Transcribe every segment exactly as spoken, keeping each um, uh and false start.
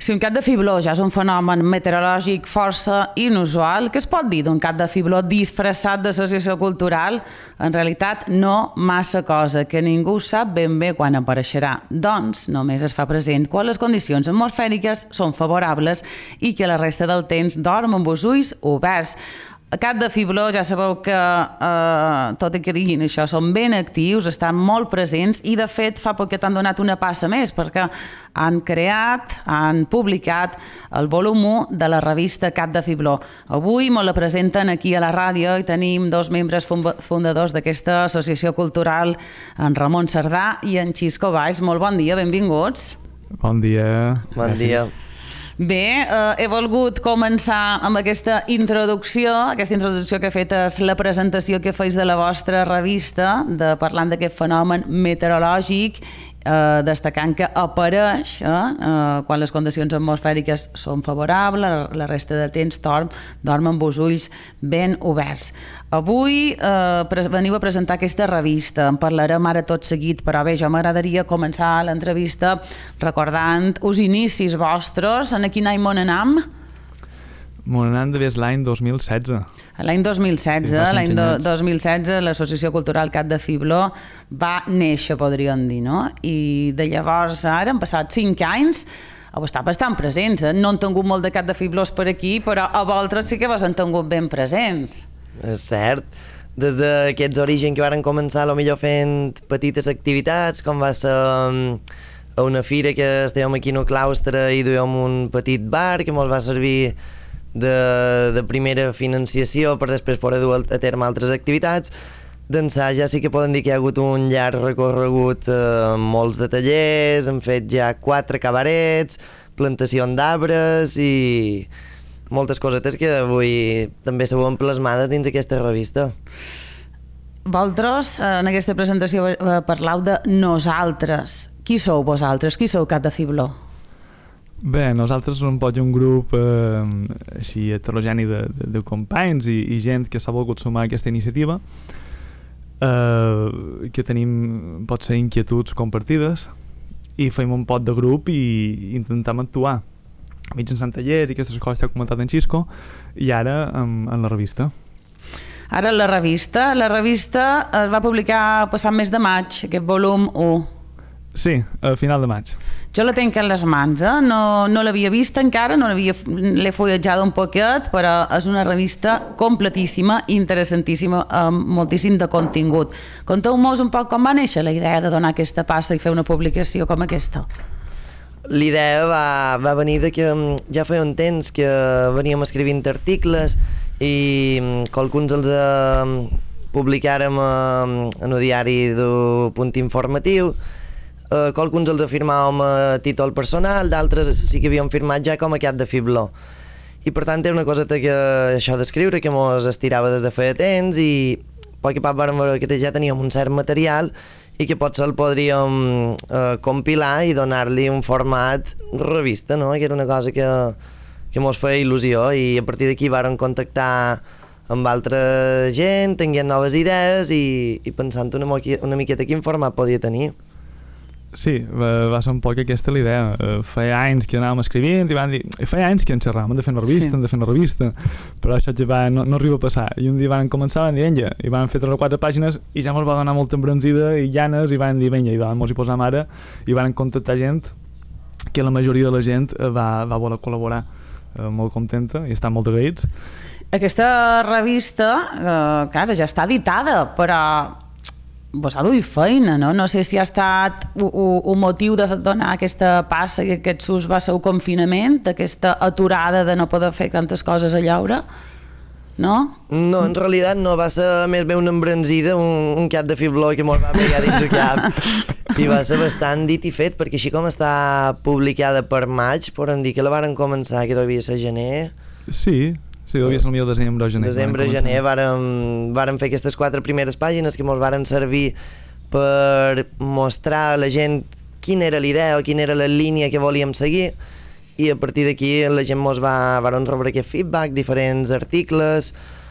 Si un cap de fibló ja és un fenomen meteorològic força inusual, què es pot dir d'un cap de fibló disfressat d'associació cultural? En realitat, no massa cosa, que ningú sap ben bé quan apareixerà. Doncs només es fa present quan les condicions atmosfèriques són favorables i que la resta del temps dorm amb els ulls oberts. A Cap de Fibló ja sabeu que, eh, tot i que diguin això, són ben actius, estan molt presents i, de fet, fa poc que t'han donat una passa més perquè han creat, han publicat el volum u de la revista Cap de Fibló. Avui me la presenten aquí a la ràdio i tenim dos membres fundadors d'aquesta associació cultural, en Ramon Cerdà i en Xisco Valls. Molt bon dia, benvinguts. Bon dia. Bon dia. Bé, eh, he volgut començar amb aquesta introducció. Aquesta introducció que he fet és la presentació que feis de la vostra revista, de parlant d'aquest fenomen meteorològic, eh, destacant que apareix eh, eh, quan les condicions atmosfèriques són favorables, la, la resta de temps dorm, dorm amb els ulls ben oberts. Avui eh, veniu a presentar aquesta revista, en parlarem ara tot seguit, però bé, jo m'agradaria començar l'entrevista recordant els inicis vostres. En quin any m'on anam? M'on anam d'haver l'any dos mil setze. L'any dos mil setze, Sí, l'any dos mil setze, l'Associació Cultural Cap de Fibló va néixer, podríem dir, no? I de llavors ara han passat cinc anys, heu estat bastant presents, eh? No han tingut molt de Cap de Fiblós per aquí, però a vosaltres sí que vos han tingut ben presents. És cert. Des d'aquests orígens que varen començar potser fent petites activitats, com va ser a una fira que estàvem aquí en el claustre i duíem un petit bar que ens va servir de, de primera financiació per després poder dur a terme altres activitats. D'ençà ja sí que poden dir que hi ha hagut un llarg recorregut amb molts de tallers, hem fet ja quatre cabarets, plantació d'arbres i moltes cosetes que avui també se veuen plasmades dins aquesta revista. Vosaltres, en aquesta presentació, parlau de nosaltres. Qui sou vosaltres? Qui sou Cap de Fibló? Bé, nosaltres som pot un grup eh, així heterogeni de, de, de companys i, i gent que s'ha volgut sumar a aquesta iniciativa, eh, que tenim, pot ser, inquietuds compartides, i fem un pot de grup i intentem actuar mitjançant tallers i aquestes coses que ha comentat en Xisco, i ara en, en la revista. Ara la revista, la revista es va publicar passat mes de maig, aquest volum u. Sí, a final de maig. Jo la tenc en les mans, eh? no, no l'havia vista encara, no l'havia, l'he fulletjada un poquet, però és una revista completíssima, interessantíssima, amb moltíssim de contingut. Conteu-nos un poc com va néixer la idea de donar aquesta passa i fer una publicació com aquesta. L'idea va, va venir de que ja feia un temps que veníem escrivint articles i qualcuns els eh, publicàrem eh, en el diari del Punt Informatiu. Uh, qualcuns els afirmàvem a títol personal, d'altres sí que havíem firmat ja com a Cap de Fibló. I per tant era una coseta que això d'escriure que mos estirava des de feia temps i a poc a poc vam veure que ja teníem un cert material i que potser el podríem uh, compilar i donar-li un format revista, no? Que era una cosa que, que mos feia il·lusió i a partir d'aquí vàrem contactar amb altra gent, tenint noves idees i, i pensant una, una miqueta quin format podia tenir. Sí, va, va ser un poc aquesta la idea. Uh, feia anys que anàvem escrivint i van dir, i feia anys que en xerràvem, hem de fer una revista, sí. hem de fer una revista, però això ja va, no, no arriba a passar. I un dia van començar, van dir, vinga, i van fer tres o quatre pàgines i ja ens va donar molta embranzida i llanes i van dir, vinga, i doncs ens hi posam ara i van contactar gent que la majoria de la gent va, va voler col·laborar, uh, molt contenta i estan molt agraïts. Aquesta revista, eh, clar, ja està editada, però vos ha duit feina, no? No sé si ha estat un motiu de donar aquesta passa i aquest sus va ser el confinament, aquesta aturada de no poder fer tantes coses a llaure, no? No, en realitat no, va ser més bé una embranzida, un, un Cap de Fibló que mos va pegar dins el cap i va ser bastant dit i fet, perquè així com està publicada per maig, podem dir que la varen començar, que devia ser gener. Sí, sí, devia ser el millor desembre o gener. Desembre, gener, vàrem, vàrem fer aquestes quatre primeres pàgines que ens varen servir per mostrar a la gent quina era l'idea o quina era la línia que volíem seguir i a partir d'aquí la gent ens va, varen rebre aquest feedback, diferents articles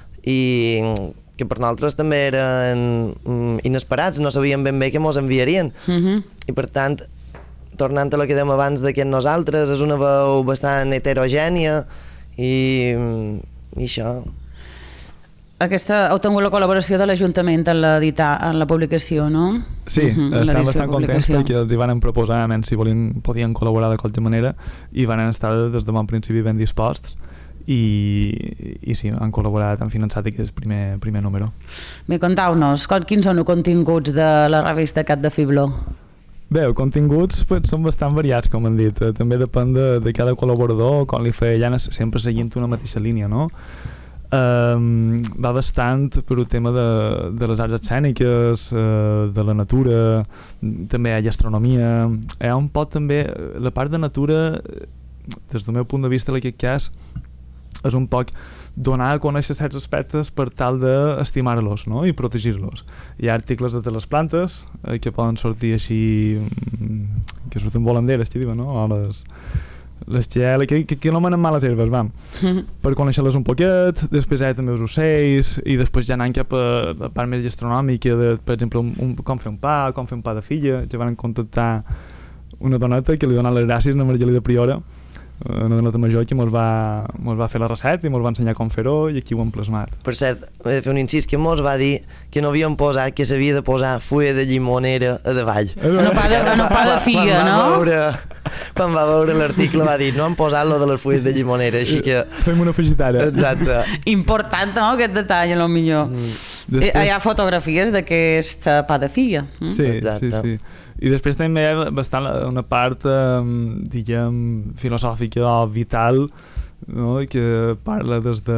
i que per nosaltres també eren inesperats, no sabíem ben bé què ens enviarien. Uh-huh. I per tant tornant a lo que dèiem abans d'aquest nosaltres, és una veu bastant heterogènia i, i això. Aquesta, heu tingut la col·laboració de l'Ajuntament en, en la publicació, no? Sí, uh -huh, estem bastant contents perquè els hi van proposar si volien, podien col·laborar de qualsevol manera i van estar des de bon principi ben disposts i, i sí, han col·laborat, han finançat aquest primer, primer número. Bé, contau-nos, quins són els continguts de la revista Cat de Fibló? Bé, els continguts pues, són bastant variats, com han dit. També depèn de, de cada col·laborador, com li feia ja sempre seguint una mateixa línia, no? Um, va bastant per el tema de, de les arts escèniques, uh, de la natura, també hi ha gastronomia, hi ha un poc també la part de natura, des del meu punt de vista en aquest cas, és un poc donar a conèixer certs aspectes per tal d'estimar-los, no? I protegir-los. Hi ha articles de les plantes eh, que poden sortir així, que surten volanderes, que diuen, no? O les... les que, que, que anomenen males herbes, vam, per conèixer-les un poquet, després hi ha també els ocells, i després ja anant cap a la part més gastronòmica, de, per exemple, un, un, com fer un pa, com fer un pa de filla, que van contactar una doneta que li donava les gràcies a Margelida Priora, una doneta major que mos va, mos va fer la recepta i mos va ensenyar com fer-ho i aquí ho hem plasmat. Per cert, he de fer un incís, que mos va dir que no havíem posat, que s'havia de posar fulla de llimonera a davall. No pa de, no pa de figa, quan no? Veure, quan va veure l'article va dir no han posat lo de les fulles de llimonera, així que... Fem una afegitara. Exacte. Important, no?, aquest detall, a lo millor. Mm. Després... Hi ha fotografies d'aquest pa de figa. Mm? Sí, Exacte. sí, sí. I després també hi ha bastant una part, eh, diguem, filosòfica o vital, no?, que parla des de...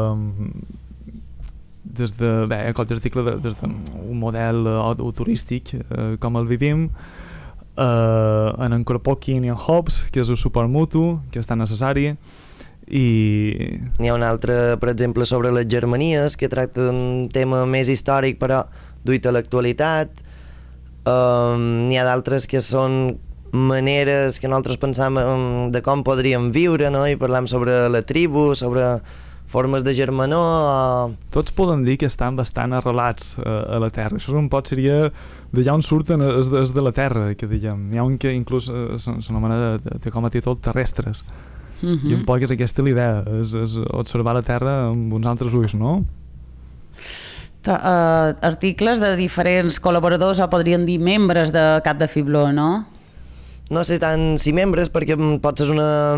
des de, bé, qualsevol article de, des d'un model uh, turístic, uh, com el vivim, uh, en en Kropotkin i en Hobbes, que és el suport mutu, que és tan necessari, i... N'hi ha un altre, per exemple, sobre les germanies, que tracta d'un tema més històric, però duit a l'actualitat. Um, n'hi ha d'altres que són maneres que nosaltres pensam um, de com podríem viure, no? I parlam sobre la tribu, sobre formes de germanor. O... Tots poden dir que estan bastant arrelats a, a la Terra. Això un pot seria d'allà on surten és de, és de la Terra, que diguem. N'hi ha un que inclús s'anomena de, de, de com a títol terrestres. Uh -huh. I un poc és aquesta l'idea, és, és observar la Terra amb uns altres ulls, no? Uh, articles de diferents col·laboradors o podríem dir membres de Cat de Fibló, no? No sé tant si membres, perquè pot ser una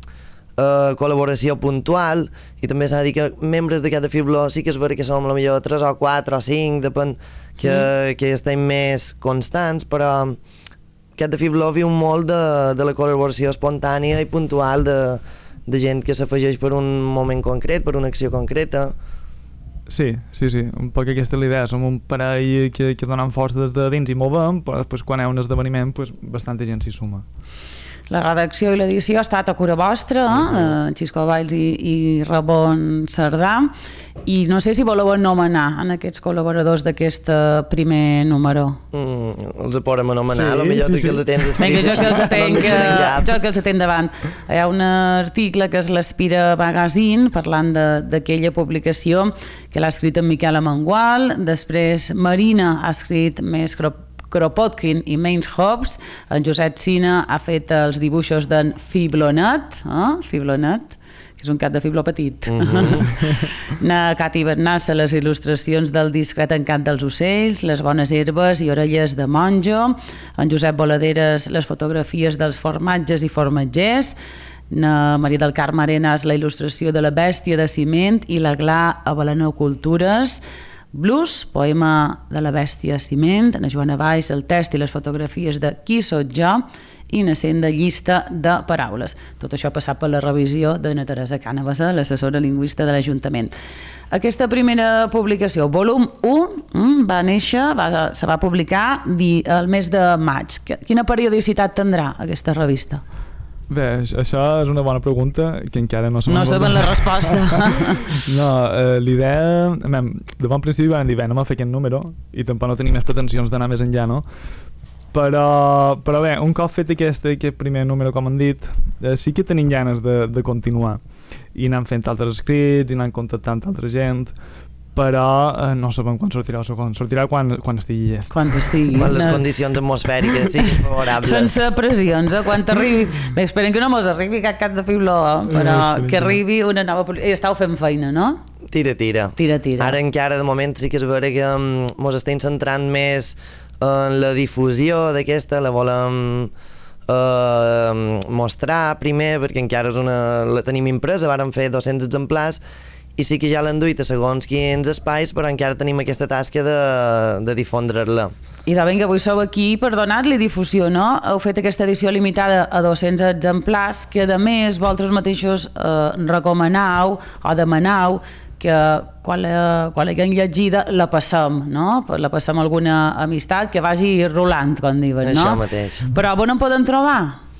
uh, col·laboració puntual, i també s'ha de dir que membres de Cat de Fibló sí que és vera que som potser tres o quatre o cinc, depèn, que, mm. que estem més constants, però Cat de Fibló viu molt de, de la col·laboració espontània i puntual de, de gent que s'afegeix per un moment concret, per una acció concreta. Sí, sí, sí, un poc aquesta és la idea. Som un parell que, que donem força des de dins i movem, però després quan hi ha un esdeveniment pues, bastanta gent s'hi suma. La redacció i l'edició ha estat a cura vostra, eh? uh, Xisco Valls i, i Ramon Cerdà, i no sé si voleu anomenar en aquests col·laboradors d'aquest primer número. Mm, els podem anomenar, sí, potser sí, sí. Que els tens escrits. Vinga, jo que els atenc, no jo que els atenc davant. Hi ha un article que és l'Espira Magazine, parlant d'aquella publicació, que l'ha escrit en Miquel Amengual, després Marina ha escrit més Kropotkin i menys Hobbes, en Josep Sina ha fet els dibuixos d'en Fiblonet, eh? Fiblonet, que és un cat de fibló petit. Uh -huh. Na Cati Bernassa, les il·lustracions del discret encant dels ocells, les bones herbes i orelles de monjo, en Josep Boladeres, les fotografies dels formatges i formatgers, na Maria del Carme Arenas, la il·lustració de la bèstia de ciment i la Gla a Balaneu Cultures, Blues, poema de la bèstia ciment, na Joana Valls, el text i les fotografies de Qui sóc jo, i na Senda llista de paraules. Tot això ha passat per la revisió de na Teresa Cànavasa, l'assessora lingüista de l'Ajuntament. Aquesta primera publicació, volum u, va néixer, va, se va publicar el mes de maig. Quina periodicitat tindrà aquesta revista? Bé, això és una bona pregunta que encara no sabem. No sabem la resposta. No, eh, l'idea... De bon principi vam dir, bé, anem a fer aquest número i tampoc no tenim més pretensions d'anar més enllà, no? Però, però bé, un cop fet aquest, aquest primer número, com han dit, eh, sí que tenim ganes de, de continuar. I anant fent altres escrits, i anant contactant altra gent, però eh, no sabem quan sortirà el segon. Sortirà quan, quan estigui llest. Quan estigui. Quan les condicions atmosfèriques siguin favorables. Sense pressions, eh? Quan arribi... Bé, esperem que no mos arribi cap cap de fibló, eh? Però que arribi una nova... I estàu fent feina, no? Tira, tira. Tira, tira. Ara encara, de moment, sí que és vera que um, mos estem centrant més en la difusió d'aquesta, la volem uh, mostrar primer, perquè encara és una, la tenim impresa, vàrem fer dos-cents exemplars, i sí que ja l'han duit a segons quins espais, però encara tenim aquesta tasca de, de difondre-la. I de ben que avui sou aquí per donar-li difusió, no? Heu fet aquesta edició limitada a dos-cents exemplars, que a més vosaltres mateixos eh, recomanau o demanau que quan la, quan la haguem llegida la passem, no? La passem a alguna amistat que vagi rolant, com diuen, no? Això mateix. Però on en poden trobar?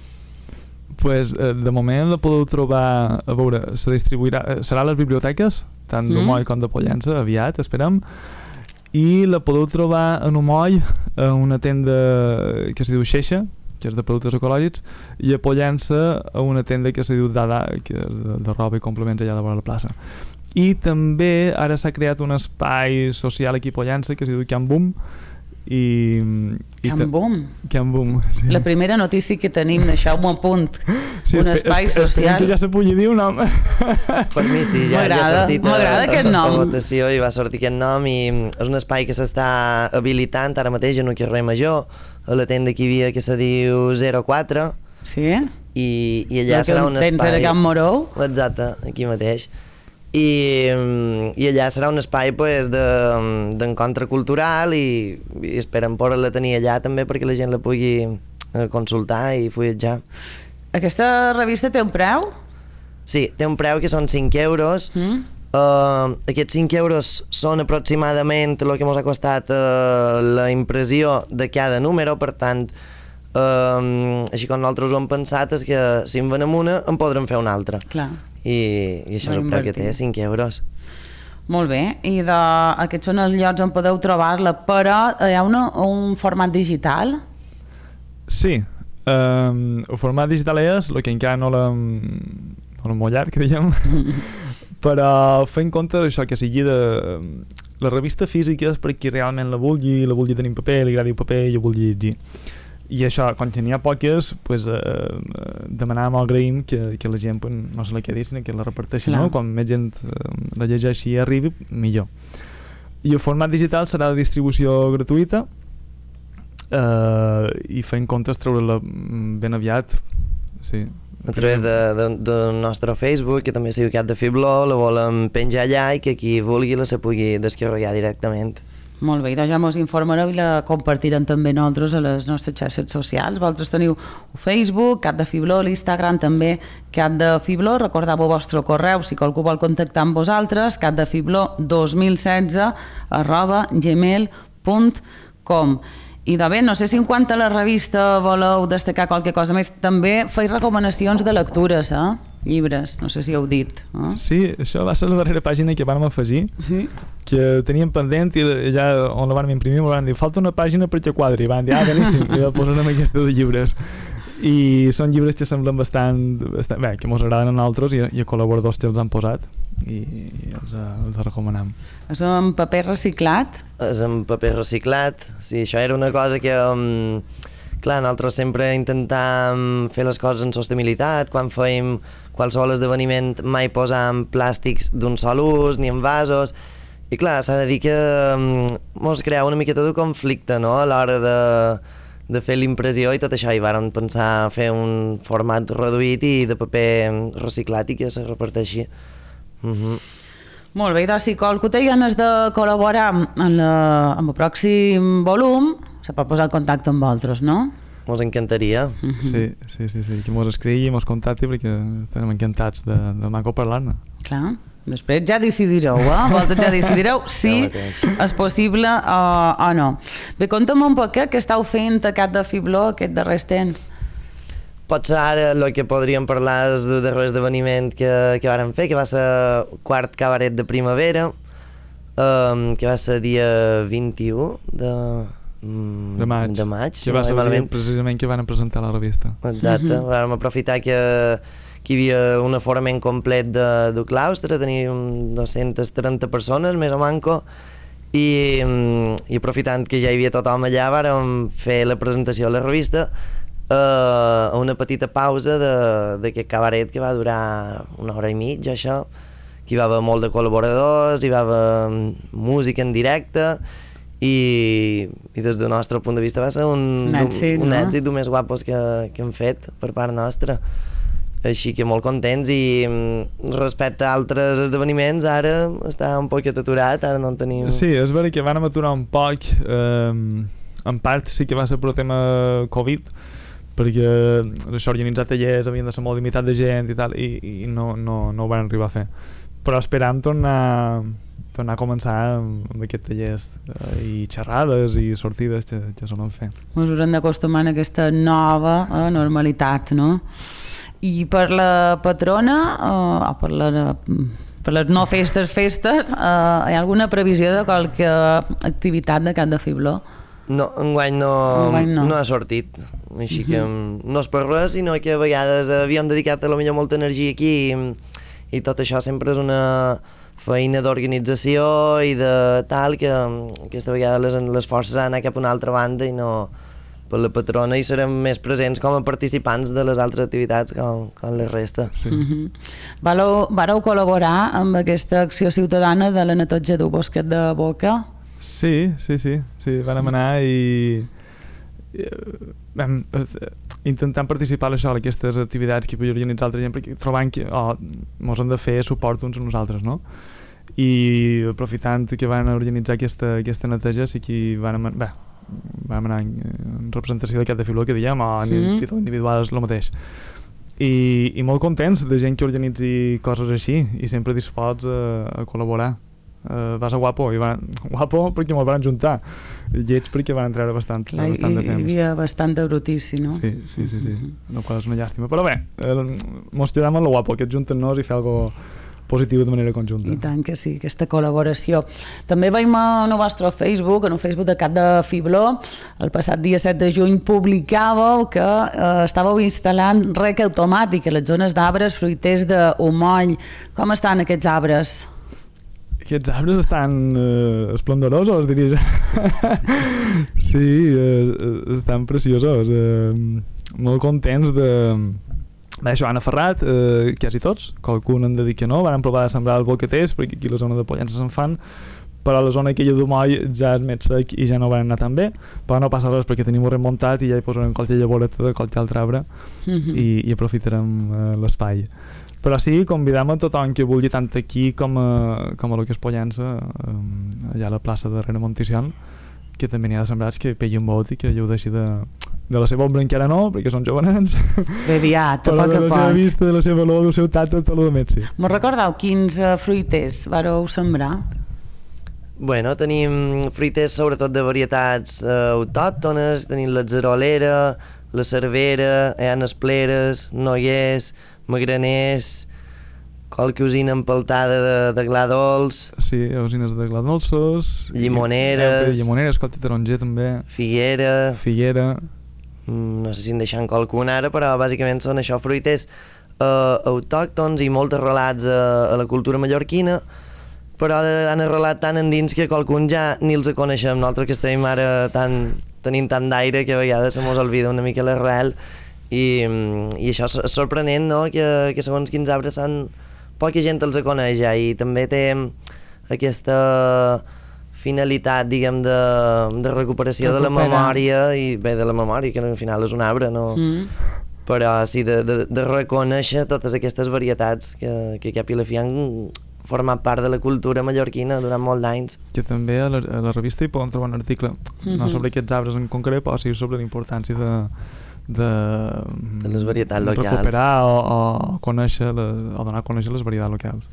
Pues, eh, de moment la podeu trobar, a veure, se distribuirà, serà a les biblioteques, tant Mm. d'Homoll com de Pollença, aviat, esperem, i la podeu trobar en Homoll a una tenda que se diu Xeixa, que és de productes ecològics, i a Pollença a una tenda que se diu Dada, que és de, de roba i complements allà de vora la plaça. I també ara s'ha creat un espai social aquí a Pollença que se diu Can Boom, i, i Can Boom. Can Boom, sí. La primera notícia que tenim, deixeu-me un punt. Sí, un espe- espai espe- social. Esperem que ja se pugui dir un nom. Per mi sí, ja, ja ha sortit a, m'agrada a, aquest a nom. votació i va sortir aquest nom, i és un espai que s'està habilitant ara mateix en un carrer Major, a la tenda que hi havia que se diu zero quatre, Sí? i, i allà El que serà un tens espai... era Can Morou? Exacte, aquí mateix. I, i allà serà un espai pues, d'encontre cultural, i, i esperem poder-la tenir allà també perquè la gent la pugui eh, consultar i fulletjar. Aquesta revista té un preu? Sí, té un preu que són cinc euros. Mm? Uh, aquests cinc euros són aproximadament el que ens ha costat uh, la impressió de cada número, per tant, uh, així com nosaltres ho hem pensat és que si en venem una en podrem fer una altra. Clar. I, i això Va és el preu que invertir. té, cinc euros. Molt bé, i de... aquests són els llocs on podeu trobar-la, però hi ha una, un format digital? Sí, um, el format digital és el que encara no l'hem no l'hem molt llarg, que diguem, però fent compte d'això que sigui de... La revista física és per qui realment la vulgui, la vulgui tenir en paper, li agradi el paper i ho vulgui llegir. I això, quan n'hi ha poques, pues, eh, demanàvem o agraïm que, que la gent pues, no se la quedi, sinó que la reparteixi, no? Quan més gent eh, la llegeixi i arribi, millor. I el format digital serà de distribució gratuïta, eh, i fent comptes treure-la ben aviat, sí. A través de, de, del nostre Facebook, que també es diu Cat de Fibló, la volem penjar allà i que qui vulgui la se pugui descarregar directament. Molt bé, doncs ja mos informareu i la compartirem també nosaltres a les nostres xarxes socials. Vosaltres teniu el Facebook, Cat de Fibló, l'Instagram també, Cat de Fibló. Recordeu el vostre correu si qualcú vol contactar amb vosaltres, catdefibló dos mil setze arroba gmail punt com. I de bé, no sé si en quant a la revista voleu destacar qualque cosa més. També feis recomanacions de lectures, eh? Llibres, no sé si heu dit. Eh? Sí, això va ser la darrera pàgina que vam afegir, Sí. que teníem pendent i allà on la vam imprimir m'ho van dir, falta una pàgina perquè quadri, i van dir, ah, beníssim, i la posarem aquesta de llibres. I són llibres que semblen bastant, bastant bé, que ens agraden a nosaltres i, i a col·laboradors que els han posat i, i els, els recomanem. És en paper reciclat? És en paper reciclat, sí, això era una cosa que... Um, clar, nosaltres sempre intentàvem fer les coses en sostenibilitat, quan fèiem qualsevol esdeveniment mai posàvem plàstics d'un sol ús, ni en vasos, i clar, s'ha de dir que um, mos crea una miqueta de conflicte, no?, a l'hora de, de fer l'impressió i tot això, i vàrem pensar fer un format reduït i de paper reciclat i que se reparteixi. Uh-huh. Molt bé, doncs si qualcú té ganes de col·laborar en, la, en el pròxim volum, se pot posar en contacte amb vosaltres, no? Mos encantaria. Uh-huh. Sí, sí, sí, sí, que mos escrigui i mos contacti perquè estem encantats de, de maco parlar-ne. Clar, després ja decidireu, eh? Vosaltres ja decidireu si és possible o, o no. Bé, conta'm un poc què estàu fent a Cat de Fibló aquest darrers temps. Potser ara el que podríem parlar és del darrer esdeveniment que, que vàrem fer, que va ser quart cabaret de primavera, um, que va ser dia vint-i-u de, um, De maig. de maig Que va ser el dia precisament que van presentar la revista. Exacte, uh-huh. Vam aprofitar que, que hi havia un aforament complet de, de claustre, teníem dues-centes trenta persones, més o manco, i, i aprofitant que ja hi havia tothom allà, vàrem fer la presentació a la revista eh, a una petita pausa d'aquest cabaret que va durar una hora i mitja, això, que hi va haver molt de col·laboradors, hi va haver música en directe, i, i des del nostre punt de vista va ser un, un èxit, un, un no? èxit més guapos que, que hem fet per part nostra, així que molt contents. I respecte a altres esdeveniments ara està un poquet aturat, ara no en tenim... Sí, és vera que vam aturar un poc, eh, en part sí que va ser per tema Covid, perquè això, organitzar tallers havien de ser molt limitat de gent i tal, i, i no, no, no ho van arribar a fer, però esperam tornar tornar a començar amb, amb aquests tallers eh, i xerrades i sortides que, que solen fer. Ens haurem d'acostumar a aquesta nova eh, normalitat, no? I per la patrona, eh, per, la, per les no festes, festes, eh, hi ha alguna previsió de qualque activitat de Cap de Fibló? No, enguany no, enguany no. no ha sortit, així que uh-huh. no és per res, sinó que a vegades havíem dedicat a la millor molta energia aquí i, i tot això sempre és una feina d'organització i de tal, que aquesta vegada les, les forces han anat cap a una altra banda i no per la patrona, i serem més presents com a participants de les altres activitats com, com la resta. Sí. Uh-huh. Vareu, vareu col·laborar amb aquesta acció ciutadana de la neteja del bosquet de Boca? Sí, sí, sí, sí, vam anar i, i vam intentant participar a això, a aquestes activitats que podia organitzar altra gent, perquè trobant que oh, mos hem de fer suport uns a nosaltres, no? I aprofitant que van organitzar aquesta, aquesta neteja, sí que van, bé, vam anar en representació de Cap de Fibló, que diem, o en mm. títol individual és el mateix. I, i molt contents de gent que organitzi coses així i sempre disposts a, a col·laborar. Uh, va ser guapo, i van, guapo perquè me'l van juntar, lleig perquè van treure bastant, Clar, bastant de temps. Hi havia bastanta brutícia, no? Sí, sí, sí, sí. No, qual és una llàstima, però bé, eh, mos quedam amb el guapo, que junten-nos i fer algo positiu de manera conjunta. I tant que sí, aquesta col·laboració. També veiem en el vostre Facebook, en el Facebook de Cap de Fibló, el passat dia set de juny publicàveu que eh, estàveu instal·lant rec automàtic a les zones d'arbres fruiters d'Omoll. Com estan aquests arbres? Aquests arbres estan eh, esplendorosos, diria. Sí, eh, estan preciosos. Eh, molt contents de... Bé, això han aferrat, eh, quasi tots, qualcun en dedica no, van provar de sembrar els boqueters, perquè aquí a la zona de Pollença se'n fan, però a la zona aquella d'Omoll ja és més sec i ja no van anar tan bé, però no passa res perquè tenim-ho remuntat i ja hi posarem qualque llavoreta de qualque altre arbre mm-hmm. i, i aprofitarem eh, l'espai. Però sí, convidem a tothom que vulgui tant aquí com a, com a lo que és Pollença, eh, allà a la plaça de Reina Monticion, que també n'hi ha de sembrats que pegui un vot i que gaudeixi de, de la seva ombra encara no, perquè són jovenets. Bé aviat, a poc a poc. Però de la seva vista, de la seva olor, del seu tacte, tot el més, sí. Me'n recordeu quins uh, fruiters vareu sembrar? Bueno, tenim fruiters sobretot de varietats uh, autòctones, tenim la zarolera, la cervera, hi ha espleres, noiers, magraners, qualque usina empeltada de, de gla dolç. Sí, usines de gla dolços. Llimoneres. I, llimoneres, qualque taronger també. Figuera. Figuera. No sé si en deixant qualcuna ara, però bàsicament són això, fruiters eh, autòctons i molt arrelats a, a la cultura mallorquina, però han arrelat tant endins que qualcun ja ni els coneixem. Nosaltres que estem ara tan, tenint tant d'aire que a vegades se mos olvida una mica l'arrel. I, i això és sorprenent, no?, que, que segons quins arbres s'han... poca gent els coneix ja, i també té aquesta finalitat, diguem, de, de recuperació Recuperar. de la memòria, i bé, de la memòria, que al final és un arbre, no? Mm. Però sí, de, de, de reconèixer totes aquestes varietats que, que cap i la fi han format part de la cultura mallorquina durant molts d'anys. Que també a la, a la revista hi poden trobar un article, mm-hmm. no sobre aquests arbres en concret, però sí sobre la importància de de, de les varietats locals, recuperar o, o conèixer la, o donar a conèixer les varietats locals.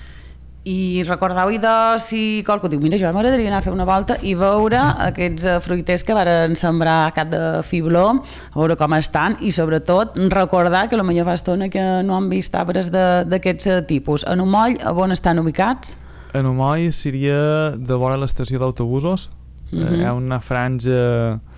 I recordeu-hi de si qualcú diu, mira, jo m'agradaria anar a fer una volta i veure aquests fruiters que varen sembrar a Cap de Fibló, a veure com estan, i sobretot recordar que potser fa estona que no han vist arbres d'aquests tipus. En Omoll, on estan ubicats? En Omoll seria de vora l'estació d'autobusos. Mm-hmm. Hi ha una franja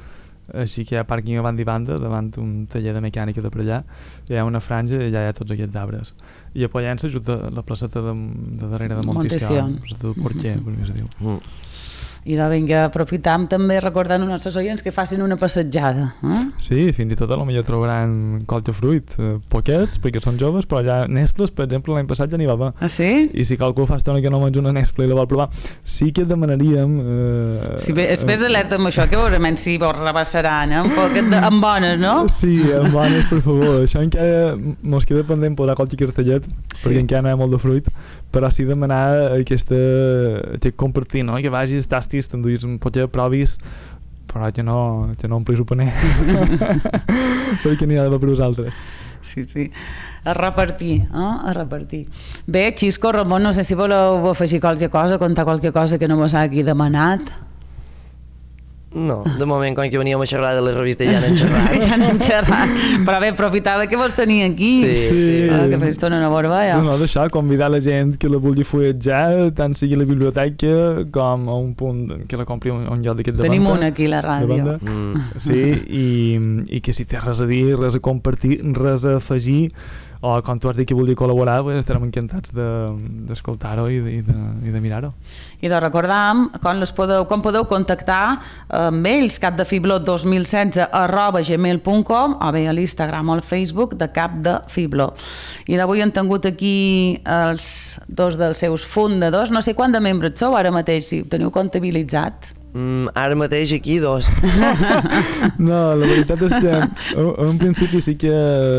així que hi ha pàrquing a banda i banda, davant un taller de mecànica de per allà, hi ha una franja i allà hi ha tots aquests arbres. I a Pollença, just de la placeta de, de darrere de Montición, la placeta del Porquer, com es diu. Mm. I de vinga, aprofitam també recordant als nostres oients que facin una passejada. Eh? Sí, fins i tot potser trobaran qualque fruit, eh, poquets, perquè són joves, però allà nesples, per exemple, l'any passat ja n'hi va haver. Ah, sí? I si qualcú fa estona que no menja una nespla i la vol provar, sí que et demanaríem... Eh, si bé, després alerta amb això, que veurament si vos rebassaran, eh? Un poquet de, amb bones, no? Sí, amb bones, per favor. Això encara mos queda pendent posar qualque cartellet, sí. Perquè encara no hi ha molt de fruit, però sí demanar aquesta, aquest compartir, no? Que vagis, tastis, t'enduïs un potser provis, però que no, que no omplis el paner perquè n'hi ha de per vosaltres. Sí, sí, a repartir, eh? A repartir. Bé, Xisco, Ramon, no sé si voleu afegir qualque cosa, contar qualque cosa que no mos hagi demanat. No, de moment, quan que veníem a xerrar de la revista ja n'hem xerrat. Ja n'hem xerrat, però bé, aprofitava que vos tenia aquí. Sí, sí. Ah, que fes estona no vos veia. No, no, d'això, convidar la gent que la vulgui fulletjar, tant sigui a la biblioteca com a un punt que la compri a un lloc d'aquest de Tenim banda. una aquí, la ràdio. Mm. Sí, i, i que si té res a dir, res a compartir, res a afegir, o com tu has dit que volia col·laborar, pues estarem encantats d'escoltar-ho de, i de, i de, i de mirar-ho. I de recordar quan, les podeu, quan podeu contactar amb ells, capdefibló dos mil setze arroba gmail punt com o bé a l'Instagram o al Facebook de Cap de Fibló. I d'avui han tingut aquí els dos dels seus fundadors, no sé quant de membres sou ara mateix, si ho teniu comptabilitzat. Mm, ara mateix aquí dos. No, la veritat és que en un principi sí que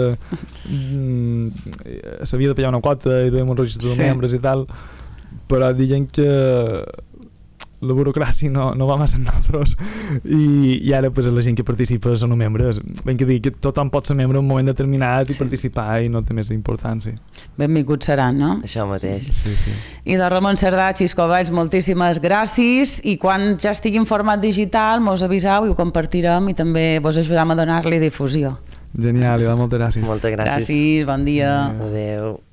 mm, s'havia de pagar una quota i duem un registre de sí. membres i tal, però diuen que la burocràcia no, no va massa en nosaltres i, i ara pues, la gent que participa són membres. Ben que dir que tothom pot ser membre en un moment determinat i sí. participar i no té més importància. Benvinguts seran, no? Això mateix. Sí, sí. I de Ramon Cerdà, Xisco Valls, moltíssimes gràcies i quan ja estigui en format digital mos avisau i ho compartirem i també vos ajudam a donar-li difusió. Genial, Ida, moltes gràcies. Moltes gràcies. Gràcies, bon dia. Adéu.